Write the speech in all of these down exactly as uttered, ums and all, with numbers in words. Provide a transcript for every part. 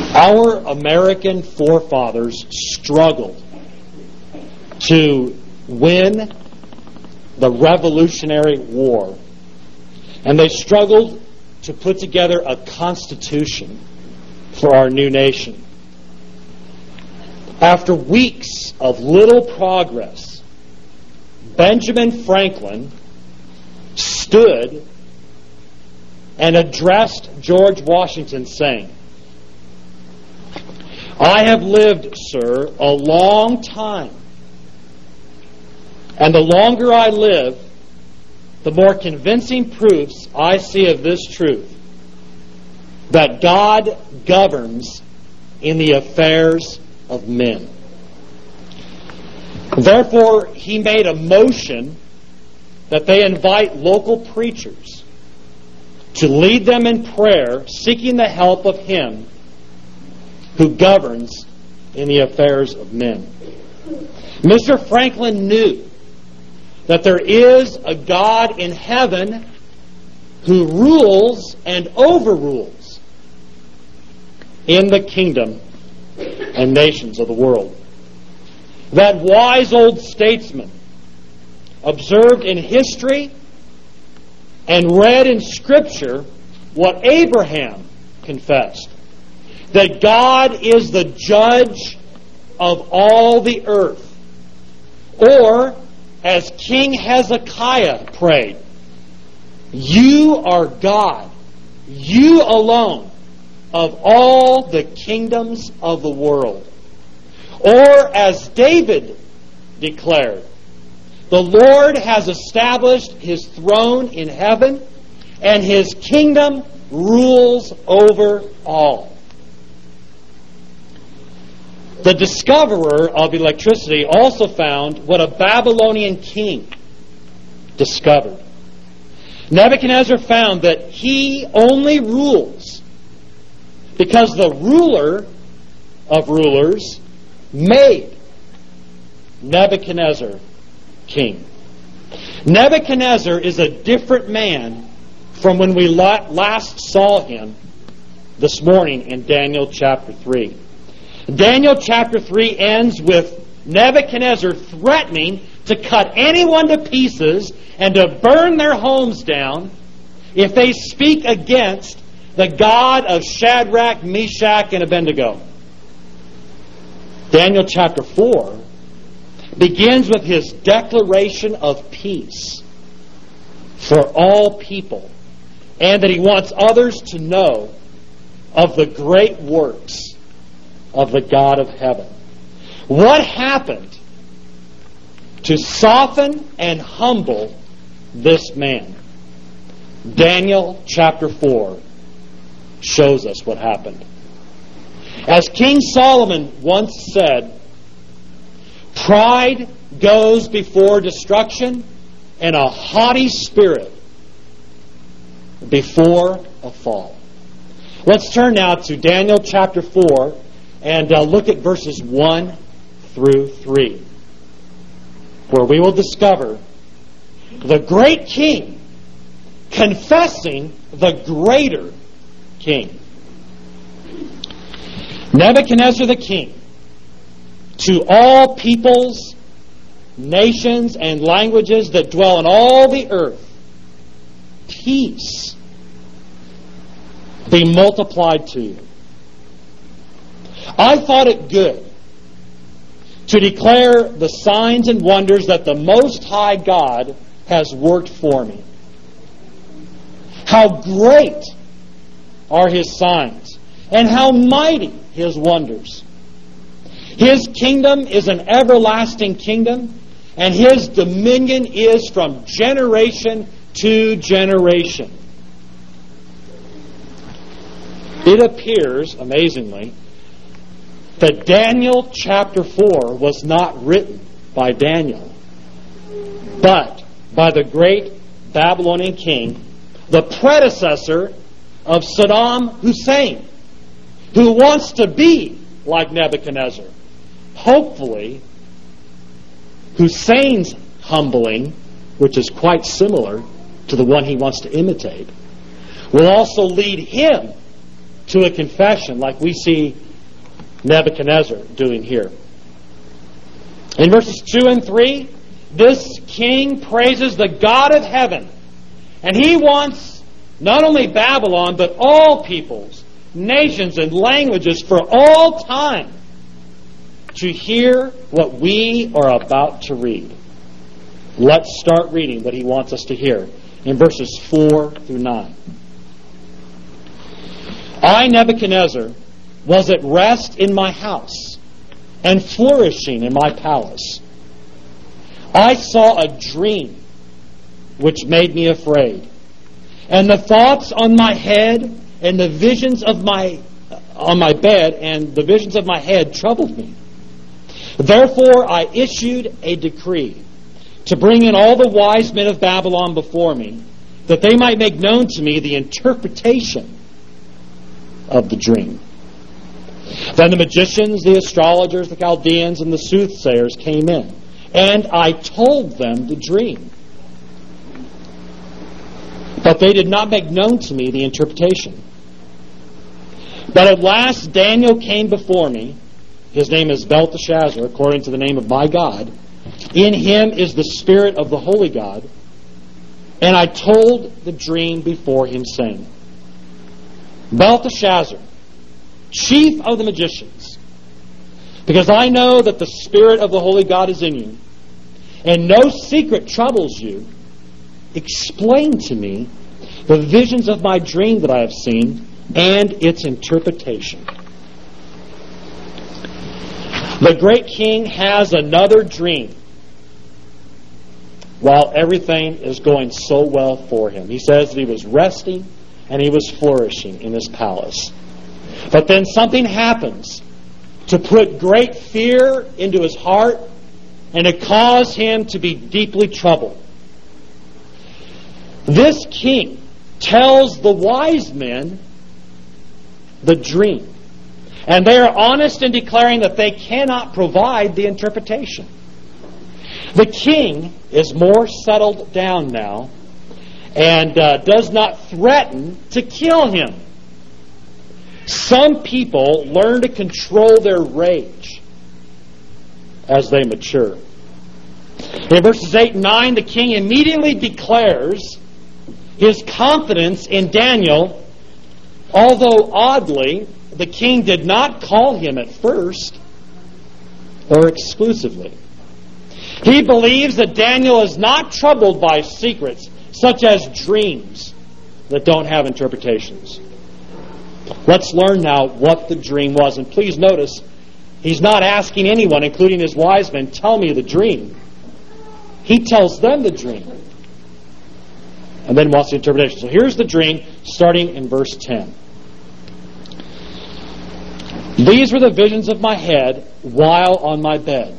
Our American forefathers struggled to win the Revolutionary War, and they struggled to put together a constitution for our new nation. After weeks of little progress, Benjamin Franklin stood and addressed George Washington, saying, "I have lived, sir, a long time, and the longer I live, the more convincing proofs I see of this truth, that God governs in the affairs of men." Therefore, he made a motion that they invite local preachers to lead them in prayer, seeking the help of Him who governs in the affairs of men. Mister Franklin knew that there is a God in heaven who rules and overrules in the kingdom and nations of the world. That wise old statesman observed in history and read in Scripture what Abraham confessed, that God is the judge of all the earth. Or, as King Hezekiah prayed, "You are God, you alone, of all the kingdoms of the world." Or, as David declared, "The Lord has established His throne in heaven, and His kingdom rules over all." The discoverer of electricity also found what a Babylonian king discovered. Nebuchadnezzar found that he only rules because the ruler of rulers made Nebuchadnezzar king. Nebuchadnezzar is a different man from when we last saw him this morning in Daniel chapter three. Daniel chapter three ends with Nebuchadnezzar threatening to cut anyone to pieces and to burn their homes down if they speak against the God of Shadrach, Meshach, and Abednego. Daniel chapter four begins with his declaration of peace for all people, and that he wants others to know of the great works of the God of heaven. What happened to soften and humble this man? Daniel chapter four shows us what happened. As King Solomon once said, "Pride goes before destruction, and a haughty spirit before a fall." Let's turn now to Daniel chapter four and uh, look at verses one through three, where we will discover the great king confessing the greater king. Nebuchadnezzar the king, to all peoples, nations, and languages that dwell in all the earth, peace be multiplied to you. I thought it good to declare the signs and wonders that the Most High God has worked for me. How great are His signs, and how mighty His wonders. His kingdom is an everlasting kingdom, and His dominion is from generation to generation. It appears, amazingly, that Daniel chapter four was not written by Daniel, but by the great Babylonian king, the predecessor of Saddam Hussein, who wants to be like Nebuchadnezzar. Hopefully, Hussein's humbling, which is quite similar to the one he wants to imitate, will also lead him to a confession like we see Nebuchadnezzar doing here. In verses two and three, this king praises the God of heaven. And he wants not only Babylon, but all peoples, nations, and languages for all time to hear what we are about to read. Let's start reading what he wants us to hear in verses four through nine. I, Nebuchadnezzar, was at rest in my house and flourishing in my palace. I saw a dream which made me afraid, and the thoughts on my head and the visions of my on my bed and the visions of my head troubled me. Therefore I issued a decree to bring in all the wise men of Babylon before me, that they might make known to me the interpretation of the dream. Then the magicians, the astrologers, the Chaldeans, and the soothsayers came in, and I told them the dream. But they did not make known to me the interpretation. But at last Daniel came before me. His name is Belteshazzar, according to the name of my God. In him is the Spirit of the Holy God. And I told the dream before him, saying, Belteshazzar, chief of the magicians, because I know that the Spirit of the Holy God is in you, and no secret troubles you, explain to me the visions of my dream that I have seen and its interpretation. The great king has another dream while everything is going so well for him. He says that he was resting and he was flourishing in his palace. But then something happens to put great fear into his heart and to cause him to be deeply troubled. This king tells the wise men the dream. And they are honest in declaring that they cannot provide the interpretation. The king is more settled down now and uh, does not threaten to kill him. Some people learn to control their rage as they mature. In verses eight and nine, the king immediately declares his confidence in Daniel, although oddly, the king did not call him at first or exclusively. He believes that Daniel is not troubled by secrets such as dreams that don't have interpretations. Let's learn now what the dream was. And please notice, he's not asking anyone, including his wise men, tell me the dream. He tells them the dream. And then wants the interpretation. So here's the dream, starting in verse ten. These were the visions of my head while on my bed.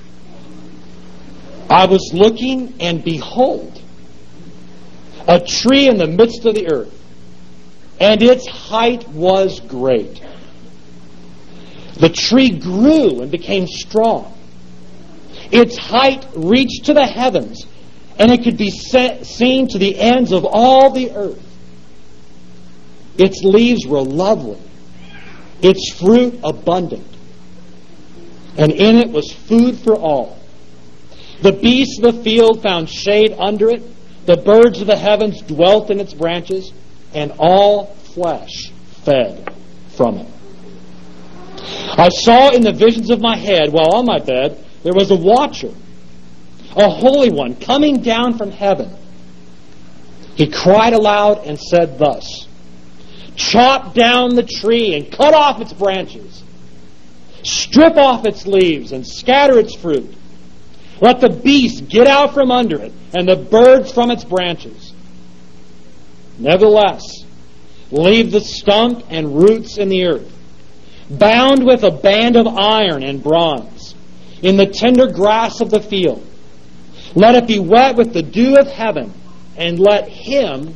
I was looking, and behold, a tree in the midst of the earth, and its height was great. The tree grew and became strong. Its height reached to the heavens, and it could be seen to the ends of all the earth. Its leaves were lovely, its fruit abundant, and in it was food for all. The beasts of the field found shade under it. The birds of the heavens dwelt in its branches, and all flesh fed from it. I saw in the visions of my head, while on my bed, there was a watcher, a holy one, coming down from heaven. He cried aloud and said thus, chop down the tree and cut off its branches. Strip off its leaves and scatter its fruit. Let the beasts get out from under it, and the birds from its branches. Nevertheless, leave the stump and roots in the earth, bound with a band of iron and bronze, in the tender grass of the field. Let it be wet with the dew of heaven, and let him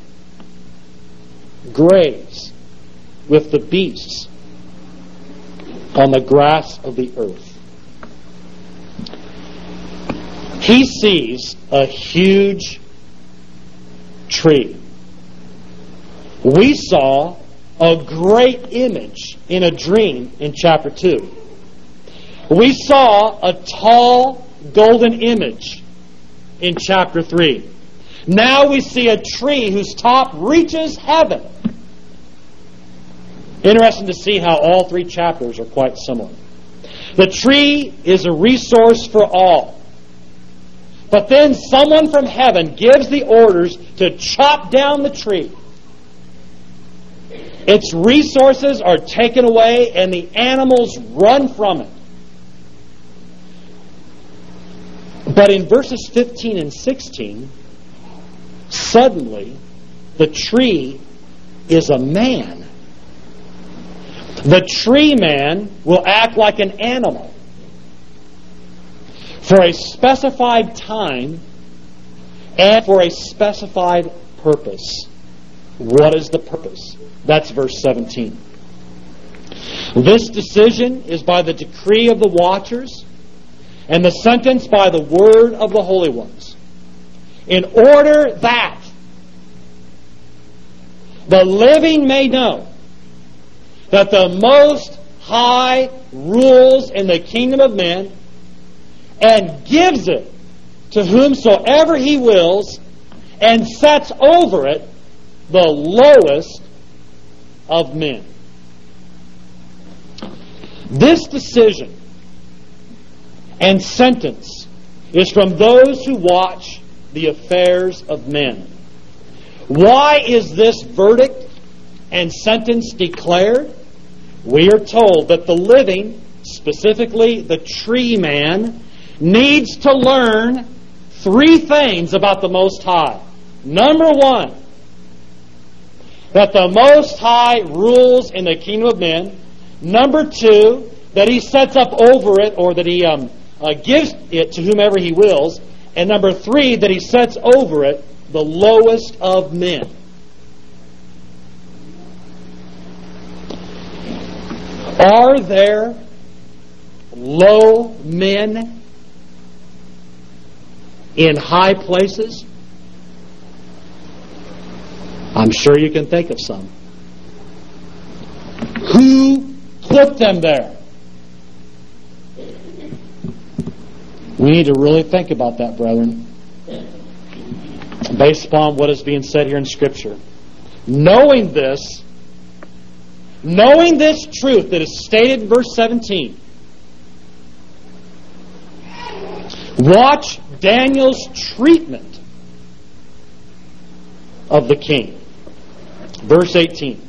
graze with the beasts on the grass of the earth. He sees a huge tree. We saw a great image in a dream in chapter two. We saw a tall golden image in chapter three. Now we see a tree whose top reaches heaven. Interesting to see how all three chapters are quite similar. The tree is a resource for all. But then someone from heaven gives the orders to chop down the tree. Its resources are taken away and the animals run from it. But in verses fifteen and sixteen, suddenly the tree is a man. The tree man will act like an animal for a specified time and for a specified purpose. What is the purpose? That's verse seventeen. This decision is by the decree of the watchers, and the sentence by the word of the holy ones, in order that the living may know that the Most High rules in the kingdom of men and gives it to whomsoever He wills and sets over it the lowest of men. This decision and sentence is from those who watch the affairs of men. Why is this verdict and sentence declared? We are told that the living, specifically the tree man, needs to learn three things about the Most High. Number one, that the Most High rules in the kingdom of men. Number two, that He sets up over it, or that He um, uh, gives it to whomever He wills. And number three, that He sets over it the lowest of men. Are there low men in high places? I'm sure you can think of some. Who put them there? We need to really think about that, brethren, based upon what is being said here in Scripture. Knowing this, knowing this truth that is stated in verse seventeen, watch Daniel's treatment of the king. Verse eighteen.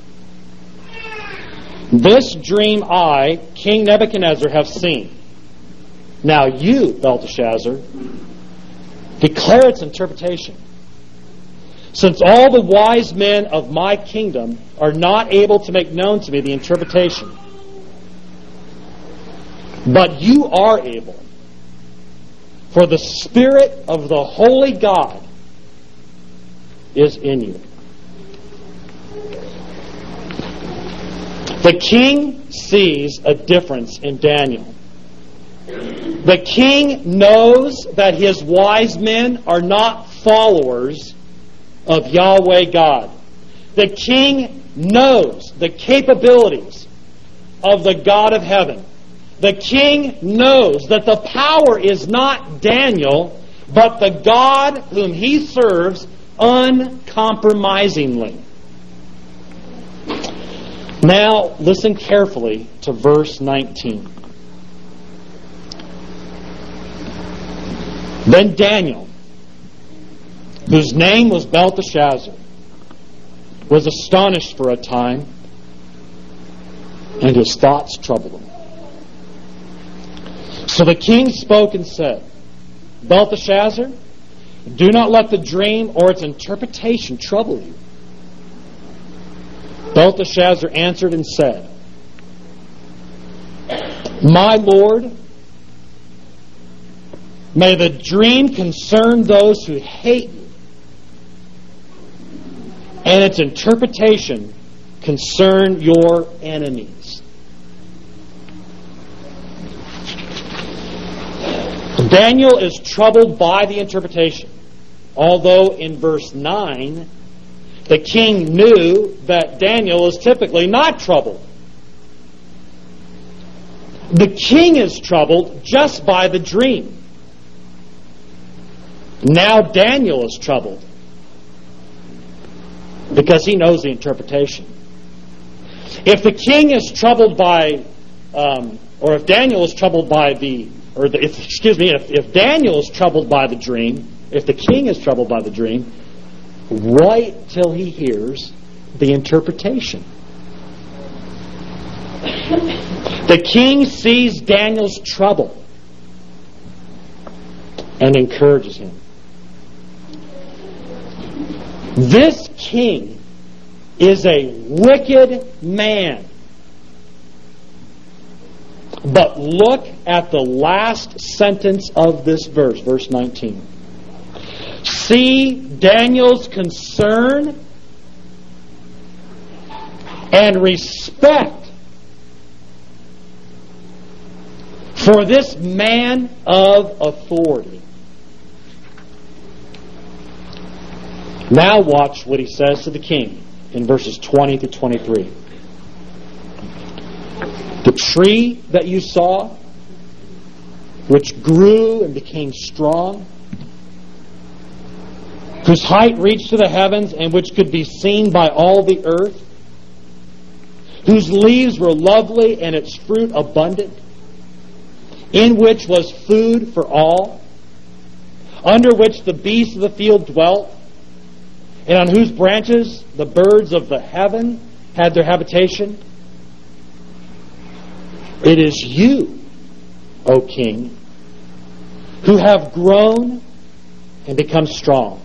This dream I, King Nebuchadnezzar, have seen. Now you, Belteshazzar, declare its interpretation, since all the wise men of my kingdom are not able to make known to me the interpretation. But you are able, for the Spirit of the Holy God is in you. The king sees a difference in Daniel. The king knows that his wise men are not followers of Yahweh God. The king knows the capabilities of the God of heaven. The king knows that the power is not Daniel, but the God whom he serves uncompromisingly. Now, listen carefully to verse nineteen. Then Daniel, whose name was Belteshazzar, was astonished for a time, and his thoughts troubled him. So the king spoke and said, Belteshazzar, do not let the dream or its interpretation trouble you. Belteshazzar answered and said, My Lord, may the dream concern those who hate you, and its interpretation concern your enemies. Daniel is troubled by the interpretation, although in verse nine, The king knew that Daniel is typically not troubled. The king is troubled just by the dream. Now Daniel is troubled because he knows the interpretation. If the king is troubled by, um, or if Daniel is troubled by the, or the, if, excuse me, if, if Daniel is troubled by the dream, if the king is troubled by the dream, wait till he hears the interpretation. The king sees Daniel's trouble and encourages him. This king is a wicked man. But look at the last sentence of this verse, verse nineteen. See Daniel's concern and respect for this man of authority. Now watch what he says to the king in verses twenty to twenty-three. The tree that you saw, which grew and became strong, whose height reached to the heavens and which could be seen by all the earth, whose leaves were lovely and its fruit abundant, in which was food for all, under which the beasts of the field dwelt, and on whose branches the birds of the heaven had their habitation. It is you, O king, who have grown and become strong.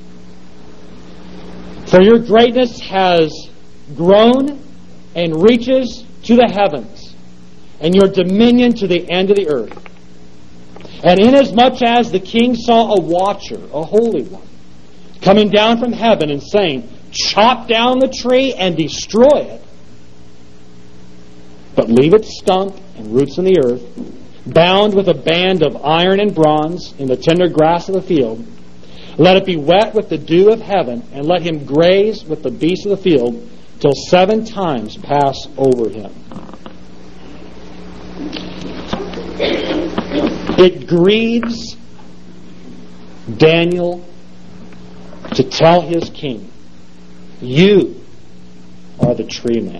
For your greatness has grown and reaches to the heavens, and your dominion to the end of the earth. And inasmuch as the king saw a watcher, a holy one, coming down from heaven and saying, chop down the tree and destroy it, but leave its stump and roots in the earth, bound with a band of iron and bronze in the tender grass of the field, let it be wet with the dew of heaven, and let him graze with the beasts of the field till seven times pass over him. It grieves Daniel to tell his king, you are the tree man.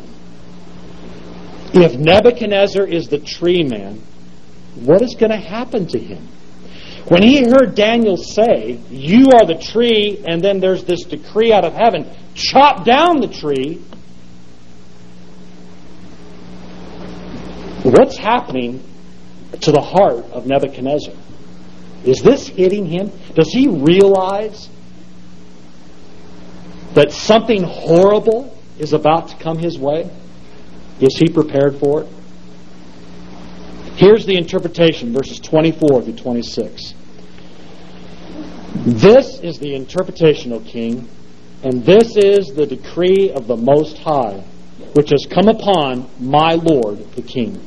If Nebuchadnezzar is the tree man, what is going to happen to him? When he heard Daniel say, you are the tree, and then there's this decree out of heaven, chop down the tree, what's happening to the heart of Nebuchadnezzar? Is this hitting him? Does he realize that something horrible is about to come his way? Is he prepared for it? Here's the interpretation, verses twenty-four through twenty-six. This is the interpretation, O king, and this is the decree of the Most High, which has come upon my Lord the king.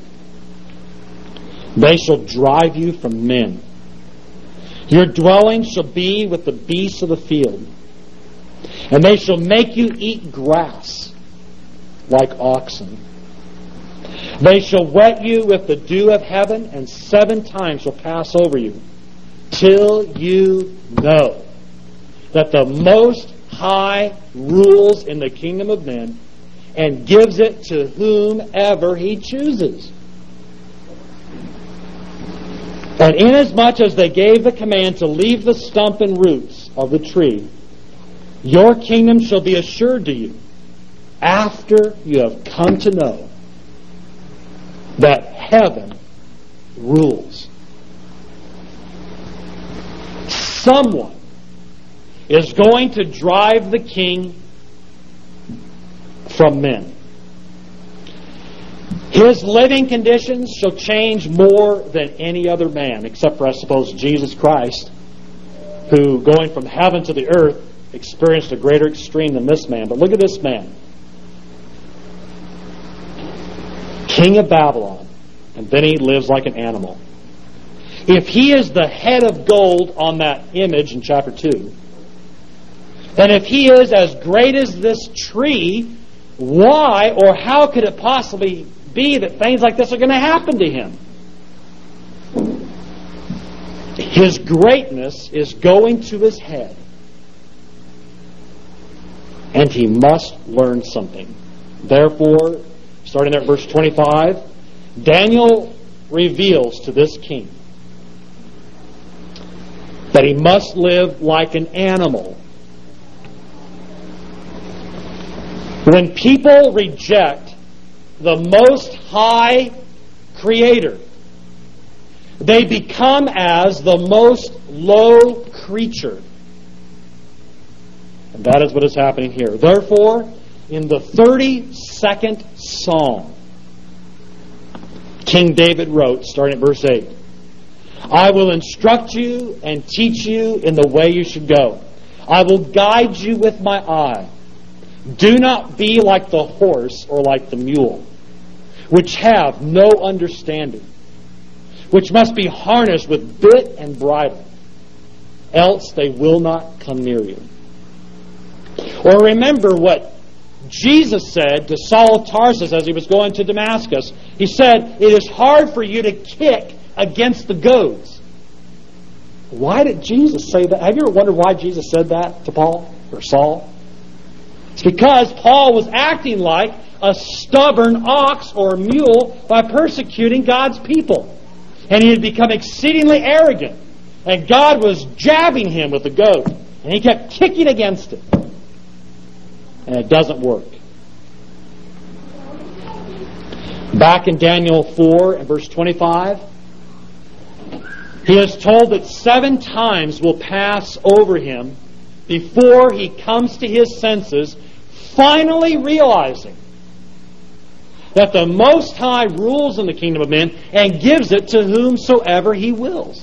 They shall drive you from men. Your dwelling shall be with the beasts of the field, and they shall make you eat grass like oxen. They shall wet you with the dew of heaven, and seven times shall pass over you, till you know that the Most High rules in the kingdom of men and gives it to whomever he chooses. And inasmuch as they gave the command to leave the stump and roots of the tree, your kingdom shall be assured to you after you have come to know that heaven rules. Someone is going to drive the king from men. His living conditions shall change more than any other man, except for, I suppose, Jesus Christ, who, going from heaven to the earth, experienced a greater extreme than this man. But look at this man. King of Babylon, and then he lives like an animal. If he is the head of gold on that image in chapter two, And if he is as great as this tree, why or how could it possibly be that things like this are going to happen to him? His greatness is going to his head. And he must learn something. Therefore, starting at verse twenty-five, Daniel reveals to this king that he must live like an animal. When people reject the Most High Creator, they become as the most low creature. And that is what is happening here. Therefore, in the thirty-second Psalm, King David wrote, starting at verse eight, I will instruct you and teach you in the way you should go. I will guide you with my eye. Do not be like the horse or like the mule, which have no understanding, which must be harnessed with bit and bridle, else they will not come near you. Or remember what Jesus said to Saul of Tarsus as he was going to Damascus. He said, it is hard for you to kick against the goads. Why did Jesus say that? Have you ever wondered why Jesus said that to Paul or Saul? It's because Paul was acting like a stubborn ox or mule by persecuting God's people. And he had become exceedingly arrogant. And God was jabbing him with the goad. And he kept kicking against it. And it doesn't work. Back in Daniel four and verse twenty-five, he is told that seven times will pass over him before he comes to his senses, finally realizing that the Most High rules in the kingdom of men and gives it to whomsoever he wills.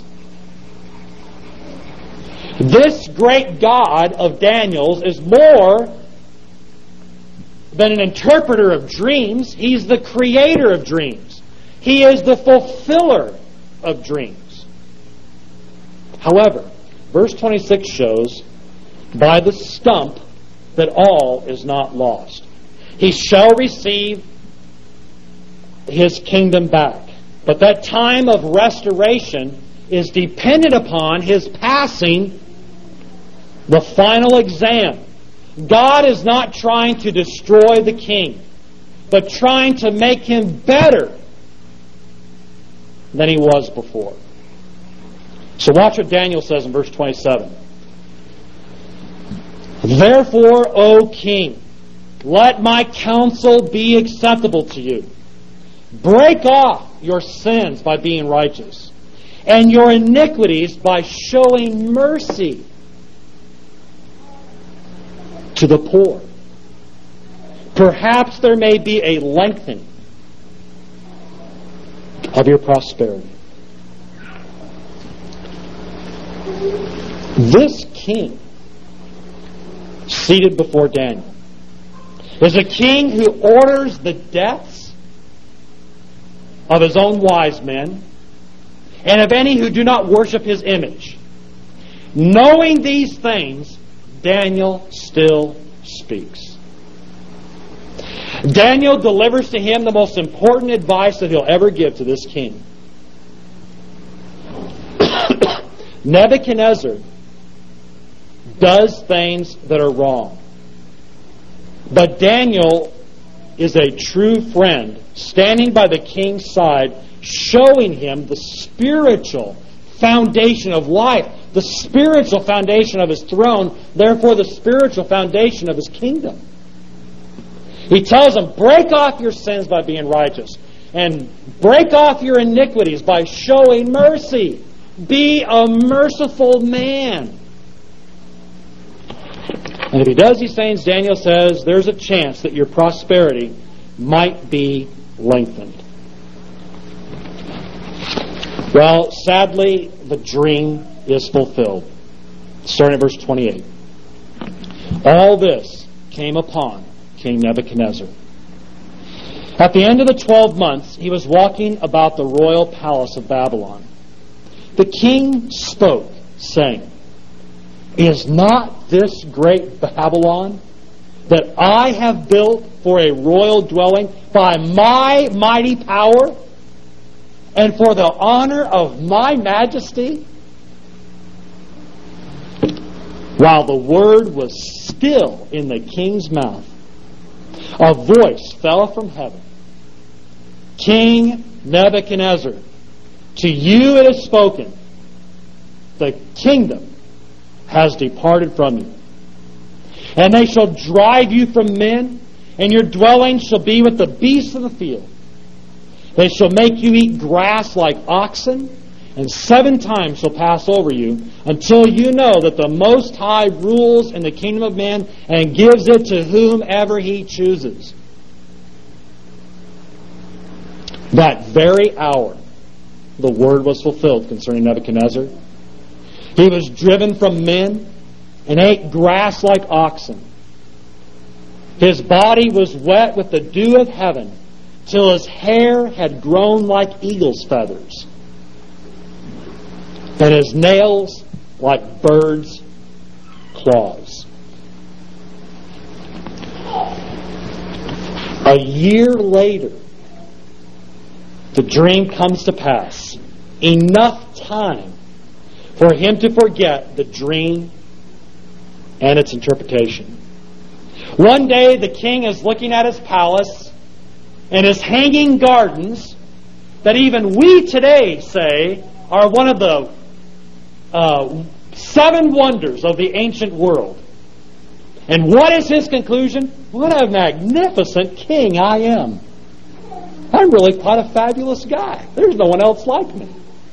This great God of Daniel's is more than an interpreter of dreams. He's the creator of dreams. He is the fulfiller of dreams. However, verse twenty-six shows, by the stump that all is not lost. He shall receive his kingdom back. But that time of restoration is dependent upon his passing the final exam. God is not trying to destroy the king, but trying to make him better than he was before. So watch what Daniel says in verse twenty-seven. Therefore, O king, let my counsel be acceptable to you. Break off your sins by being righteous, and your iniquities by showing mercy to the poor. Perhaps there may be a lengthening of your prosperity. This king, seated before Daniel, is a king who orders the deaths of his own wise men and of any who do not worship his image. Knowing these things, Daniel still speaks. Daniel delivers to him the most important advice that he'll ever give to this king. Nebuchadnezzar does things that are wrong. But Daniel is a true friend, standing by the king's side, showing him the spiritual foundation of life, the spiritual foundation of his throne, therefore the spiritual foundation of his kingdom. He tells him, break off your sins by being righteous, and break off your iniquities by showing mercy. Be a merciful man. And if he does these things, Daniel says, there's a chance that your prosperity might be lengthened. Well, sadly, the dream is fulfilled. Starting at verse twenty-eight. All this came upon King Nebuchadnezzar. At the end of the twelve months, he was walking about the royal palace of Babylon. The king spoke, saying, Is not this great Babylon that I have built for a royal dwelling by my mighty power and for the honor of my majesty? While the word was still in the king's mouth, a voice fell from heaven. King Nebuchadnezzar, to you it is spoken, the kingdom has departed from you. And they shall drive you from men, and your dwelling shall be with the beasts of the field. They shall make you eat grass like oxen, and seven times shall pass over you, until you know that the Most High rules in the kingdom of men and gives it to whomever He chooses. That very hour, the word was fulfilled concerning Nebuchadnezzar. He was driven from men and ate grass like oxen. His body was wet with the dew of heaven, till his hair had grown like eagle's feathers, and his nails like birds' claws. A year later, the dream comes to pass. Enough time for him to forget the dream and its interpretation. One day the king is looking at his palace and his hanging gardens that even we today say are one of the uh, seven wonders of the ancient world. And what is his conclusion? What a magnificent king I am. I'm really quite a fabulous guy. There's no one else like me.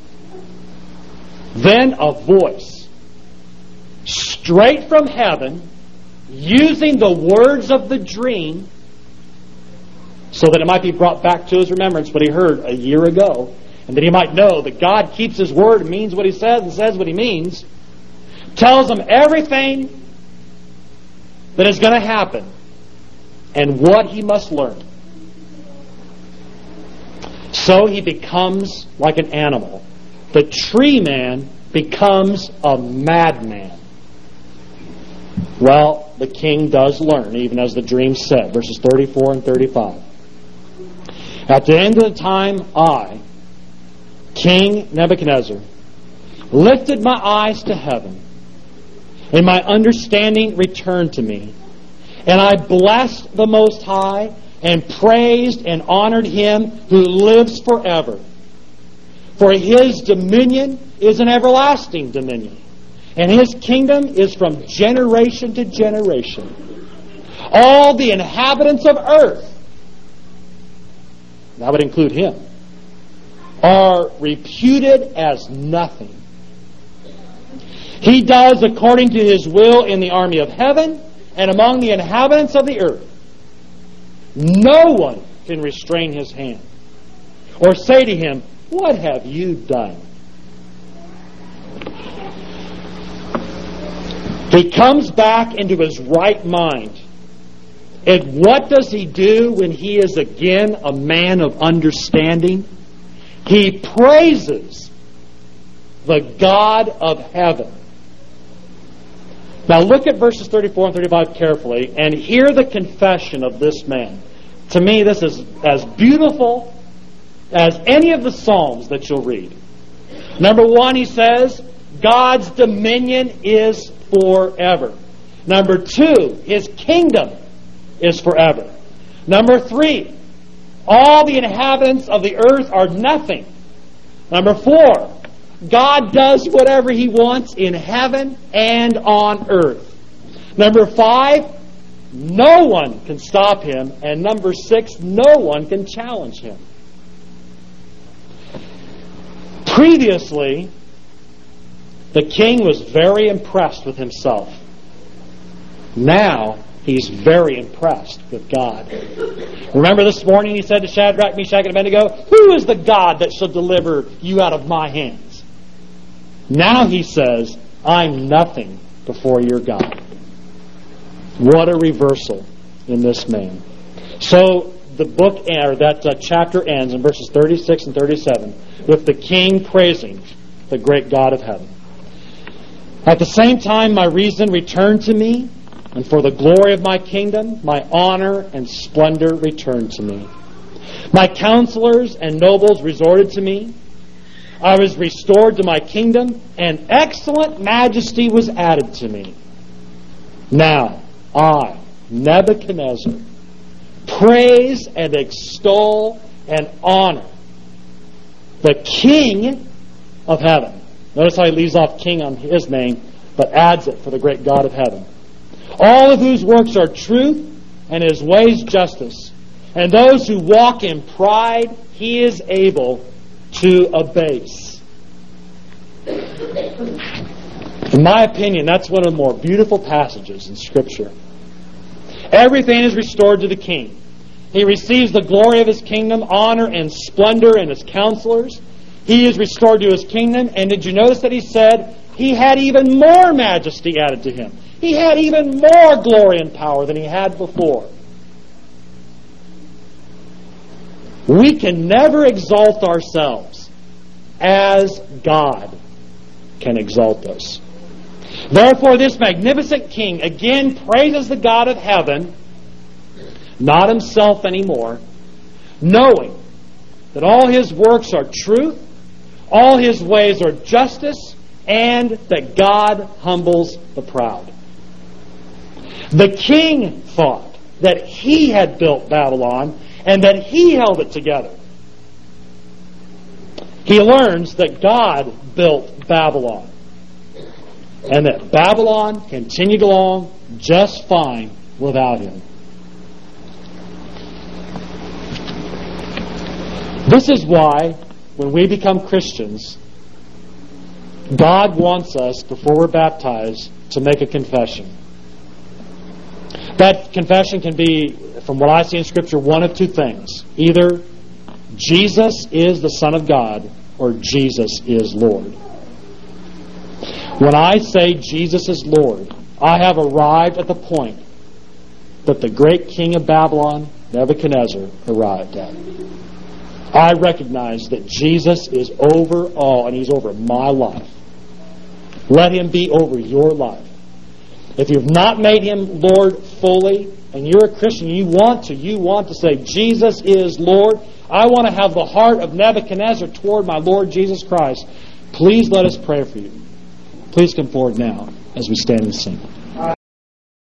Then a voice, straight from heaven, using the words of the dream, so that it might be brought back to his remembrance what he heard a year ago, and that he might know that God keeps His word and means what He says and says what He means, tells him everything that is going to happen and what he must learn. So he becomes like an animal. The tree man becomes a madman. Well, the king does learn, even as the dream said, verses thirty-four and thirty-five. At the end of the time, I, King Nebuchadnezzar, lifted my eyes to heaven, and my understanding returned to me. And I blessed the Most High, and praised and honored Him who lives forever. For His dominion is an everlasting dominion, and His kingdom is from generation to generation. All the inhabitants of earth, that would include Him, are reputed as nothing. He does according to His will in the army of heaven and among the inhabitants of the earth. No one can restrain His hand or say to Him, "What have you done?" He comes back into his right mind. And what does he do when he is again a man of understanding? He praises the God of heaven. Now look at verses thirty-four and thirty-five carefully and hear the confession of this man. To me, this is as beautiful as any of the Psalms that you'll read. Number one, he says, God's dominion is forever. Number two, His kingdom is forever. Number three, all the inhabitants of the earth are nothing. Number four, God does whatever He wants in heaven and on earth. Number five, no one can stop Him. And number six, no one can challenge Him. Previously, the king was very impressed with himself. Now, he's very impressed with God. Remember this morning he said to Shadrach, Meshach, and Abednego, "Who is the God that shall deliver you out of my hands?" Now he says, "I'm nothing before your God." What a reversal in this man. So the book, or that uh, chapter ends in verses thirty-six and thirty-seven with the king praising the great God of heaven. At the same time, my reason returned to me, and for the glory of my kingdom, my honor and splendor returned to me. My counselors and nobles resorted to me. I was restored to my kingdom, and excellent majesty was added to me. Now, I, Nebuchadnezzar, praise and extol and honor the King of heaven. Notice how he leaves off king on his name, but adds it for the great God of heaven. All of whose works are truth, and his ways justice. And those who walk in pride, he is able to abase. In my opinion, that's one of the more beautiful passages in Scripture. Everything is restored to the king. He receives the glory of his kingdom, honor and splendor in his counselors. He is restored to his kingdom. And did you notice that he said he had even more majesty added to him? He had even more glory and power than he had before. We can never exalt ourselves as God can exalt us. Therefore, this magnificent king again praises the God of heaven, not himself anymore, knowing that all his works are truth, all his ways are justice, and that God humbles the proud. The king thought that he had built Babylon and that he held it together. He learns that God built Babylon and that Babylon continued along just fine without him. This is why when we become Christians, God wants us, before we're baptized, to make a confession. That confession can be, from what I see in Scripture, one of two things. Either Jesus is the Son of God, or Jesus is Lord. When I say Jesus is Lord, I have arrived at the point that the great king of Babylon, Nebuchadnezzar, arrived at. I recognize that Jesus is over all, and he's over my life. Let him be over your life. If you've not made him Lord fully, and you're a Christian, you want to, you want to say, Jesus is Lord. I want to have the heart of Nebuchadnezzar toward my Lord Jesus Christ. Please let us pray for you. Please come forward now as we stand and sing.